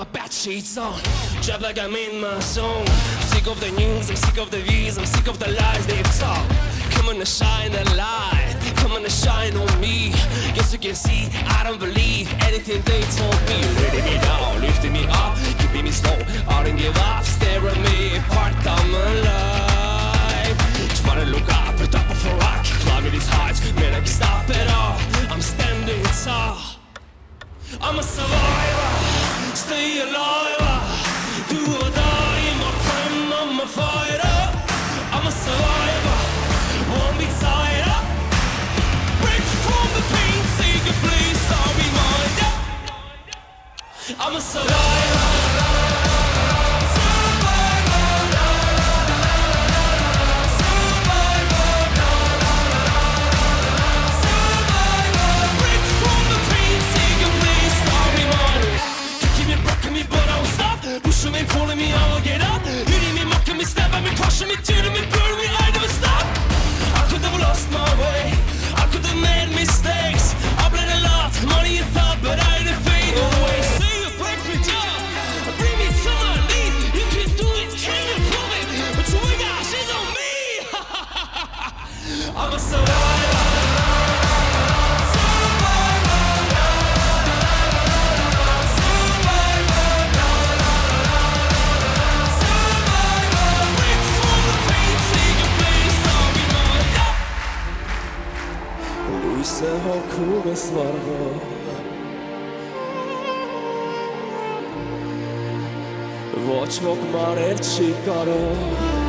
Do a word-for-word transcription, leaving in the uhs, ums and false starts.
my bed sheets on. Drop like I'm in my zone. I'm sick of the news, I'm sick of the views, I'm sick of the lies they've told. Come on and shine a light, come on and shine on me. Yes, you can see, I don't believe anything they told me. Letting me down, lifting me up, keeping me slow. I don't give up, stare at me, part of my life. Just wanna look up, put up for rock, climbing these heights, man, I can't stop it all. I'm standing tall. I'm a survivor, stay alive. Do or die, my friend, I'm a fighter. I'm a survivor, won't be tired up. Break from the pain, take a place, I'll be mine. I'm a survivor. Pushing me, pulling me, I'll get up. Hitting me, mocking me, stabbing me, crushing me, tearing me, burning me, I never stop. I could have lost my way, I could have made mistakes. I bled a lot, money and thought, but I didn't fade away. Say you break me down, bring me to my knees. You can do it, can you prove it? But you ain't got shit on me. I'm a survivor. lyset har krogen svarva. Watch walk my red chick